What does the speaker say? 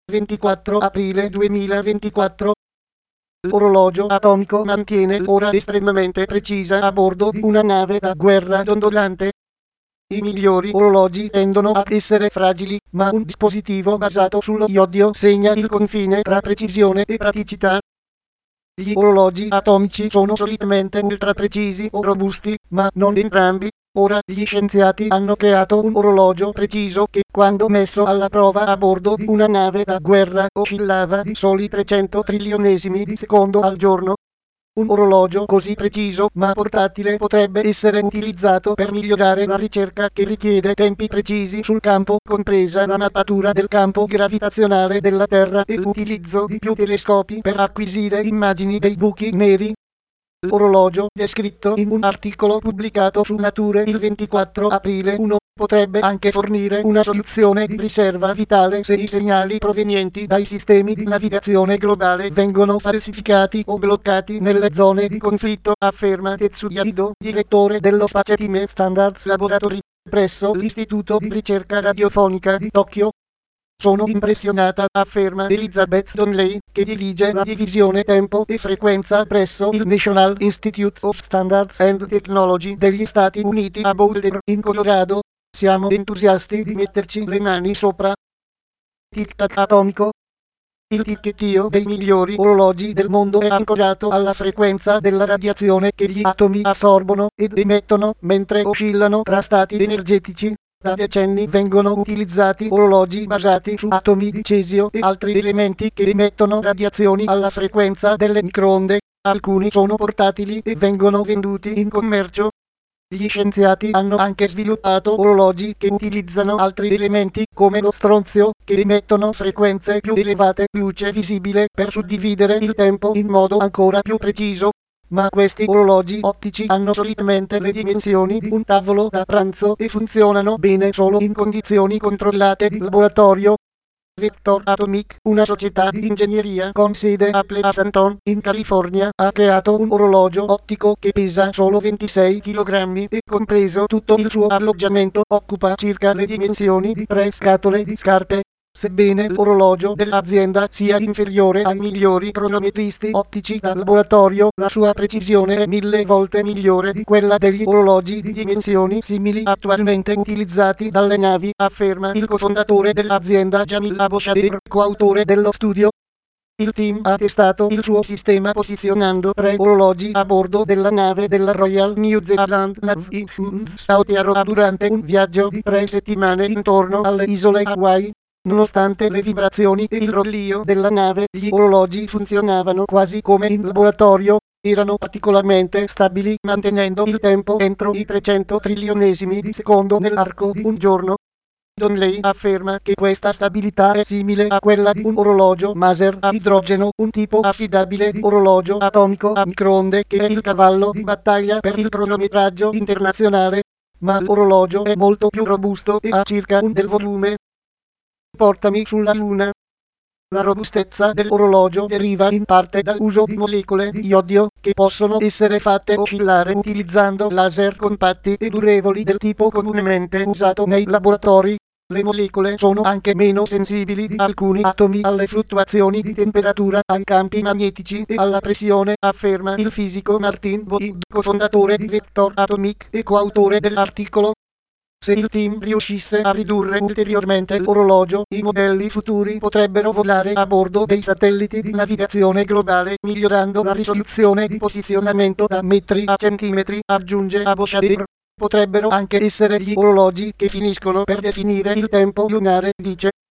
24 aprile 2024. L'orologio atomico mantiene l'ora estremamente precisa a bordo di una nave da guerra dondolante. I migliori orologi tendono ad essere fragili, ma un dispositivo basato sullo iodio segna il confine tra precisione e praticità. Gli orologi atomici sono solitamente ultra precisi o robusti, ma non entrambi. Ora gli scienziati hanno creato un orologio preciso che, quando messo alla prova a bordo di una nave da guerra, oscillava di soli 300 trilionesimi di secondo al giorno. Un orologio così preciso ma portatile potrebbe essere utilizzato per migliorare la ricerca che richiede tempi precisi sul campo, compresa la mappatura del campo gravitazionale della Terra e l'utilizzo di più telescopi per acquisire immagini dei buchi neri. L'orologio, descritto in un articolo pubblicato su Nature il 24 aprile 1, potrebbe anche fornire una soluzione di riserva vitale se i segnali provenienti dai sistemi di navigazione globale vengono falsificati o bloccati nelle zone di conflitto, afferma Tetsuya Ido, direttore dello Spacetime Standards Laboratory presso l'Istituto di Ricerca Radiofonica di Tokyo. Sono impressionata, afferma Elizabeth Donnelly, che dirige la divisione tempo e frequenza presso il National Institute of Standards and Technology degli Stati Uniti a Boulder, in Colorado. Siamo entusiasti di metterci le mani sopra. Tic-tac atomico. Il ticchettio dei migliori orologi del mondo è ancorato alla frequenza della radiazione che gli atomi assorbono ed emettono mentre oscillano tra stati energetici. Da decenni vengono utilizzati orologi basati su atomi di cesio e altri elementi che emettono radiazioni alla frequenza delle microonde. Alcuni sono portatili e vengono venduti in commercio. Gli scienziati hanno anche sviluppato orologi che utilizzano altri elementi, come lo stronzio, che emettono frequenze più elevate, luce visibile, per suddividere il tempo in modo ancora più preciso. Ma questi orologi ottici hanno solitamente le dimensioni di un tavolo da pranzo e funzionano bene solo in condizioni controllate di laboratorio. Vector Atomic, una società di ingegneria con sede a Pleasanton, in California, ha creato un orologio ottico che pesa solo 26 kg e, compreso tutto il suo alloggiamento, occupa circa le dimensioni di 3 scatole di scarpe. Sebbene l'orologio dell'azienda sia inferiore ai migliori cronometristi ottici da laboratorio, la sua precisione è 1000 volte migliore di quella degli orologi di dimensioni simili attualmente utilizzati dalle navi, afferma il cofondatore dell'azienda Jamil Aboshader, coautore dello studio. Il team ha testato il suo sistema posizionando 3 orologi a bordo della nave della Royal New Zealand Navy in Aotearoa durante un viaggio di 3 settimane intorno alle isole Hawaii. Nonostante le vibrazioni e il rollio della nave, gli orologi funzionavano quasi come in laboratorio. Erano particolarmente stabili, mantenendo il tempo entro i 300 trilionesimi di secondo nell'arco di un giorno. Donnelly afferma che questa stabilità è simile a quella di un orologio Maser a idrogeno, un tipo affidabile di orologio atomico a microonde che è il cavallo di battaglia per il cronometraggio internazionale. Ma l'orologio è molto più robusto e ha circa un del volume. Portami sulla Luna. La robustezza dell'orologio deriva in parte dall'uso di molecole di iodio, che possono essere fatte oscillare utilizzando laser compatti e durevoli del tipo comunemente usato nei laboratori. Le molecole sono anche meno sensibili di alcuni atomi alle fluttuazioni di temperatura, ai campi magnetici e alla pressione, afferma il fisico Martin Boyd, cofondatore di Vector Atomic e coautore dell'articolo. Se il team riuscisse a ridurre ulteriormente l'orologio, i modelli futuri potrebbero volare a bordo dei satelliti di navigazione globale, migliorando la risoluzione di posizionamento da metri a centimetri, aggiunge Aboshader. Potrebbero anche essere gli orologi che finiscono per definire il tempo lunare, dice.